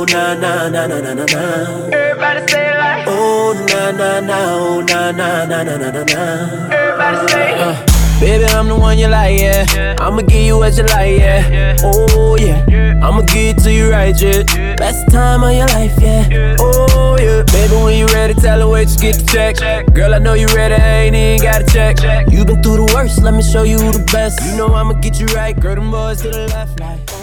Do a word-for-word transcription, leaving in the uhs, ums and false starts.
oh na na na na na na na. Everybody say it like, oh na na na, oh na na na na na na na. Everybody say it. Uh. Baby, I'm the one you like, yeah. yeah. I'ma give you what you like, yeah. yeah. Oh, yeah. yeah. I'ma give it to you right, yeah. yeah. Best time of your life, yeah. yeah. Oh, yeah. Baby, when you ready, tell her wait, just get the check. check. Girl, I know you ready, I ain't even gotta check. check. You been through the worst, let me show you the best. You know I'ma get you right, girl, them boys to the left, like.